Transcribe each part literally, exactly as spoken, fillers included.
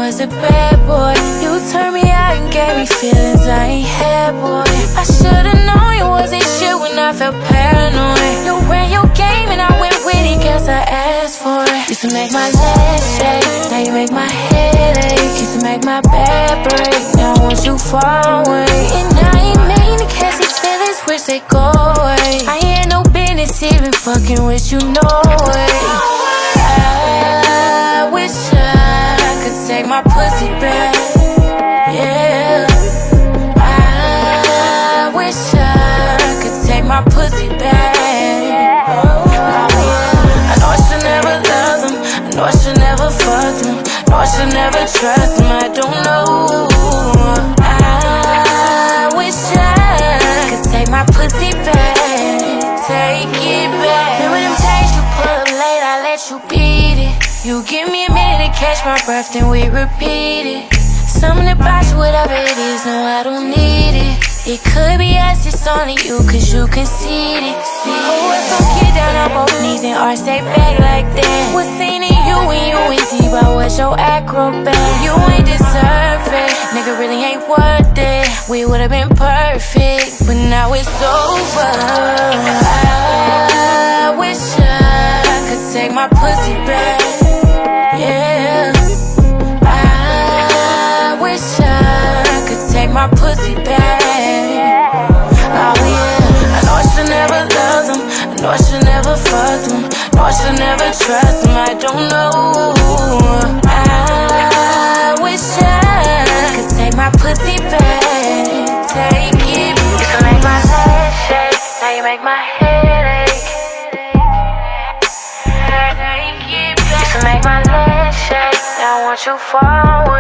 was a bad boy. You turned me out and gave me feelings I ain't had, boy. I should've known you wasn't shit when I felt paranoid. You ran your game and I went with it, guess I asked for it. Used to make my legs shake, now you make my head ache. Used to make my bed break, now I want you far away. And I ain't mean to catch these feelings, wish they go away. I ain't no business even fucking with you, no way. I wish I could take my pussy back, yeah. I wish I could take my pussy back. Oh, yeah. I know I should never love them, I know I should never fuck them, know I should never trust them, I don't know. I wish I could take my pussy back, take it back. Remember them days you pull up late, I let you beat it. You give me a minute to catch my breath, then we repeat it. Something about you, whatever it is, no, I don't need it. It could be us, it's only you, cause you concede it. Oh, if I get down on both knees and arch stay back like that. What's seen in you when you went deep, I was your acrobat. You ain't deserve it, nigga really ain't worth it. We would've been perfect, but now it's over. I wish I could take my pussy back, yeah. I wish I could take my pussy back. Oh yeah. I know I should never love them, I know I should never fuck them, know I should never trust them, I don't know. I wish I could take my pussy back, take it back. Used to make my head shake, now you make my head ache. Take it back. Used to make my legs shake, now I want you far away.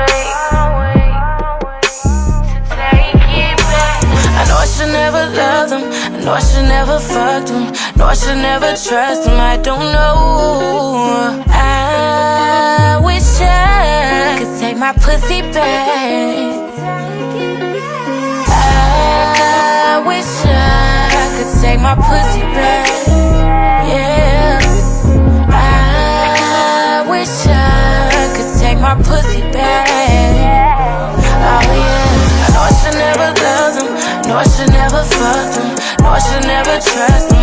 I should never love them, I know I should never fuck them, know I should never trust them, I don't know. I wish I could take my pussy back. I wish I could take my pussy back, yeah. I wish I could take my pussy back. Oh yeah. I know I should never love them, know I should never fuck them, know I should never trust them.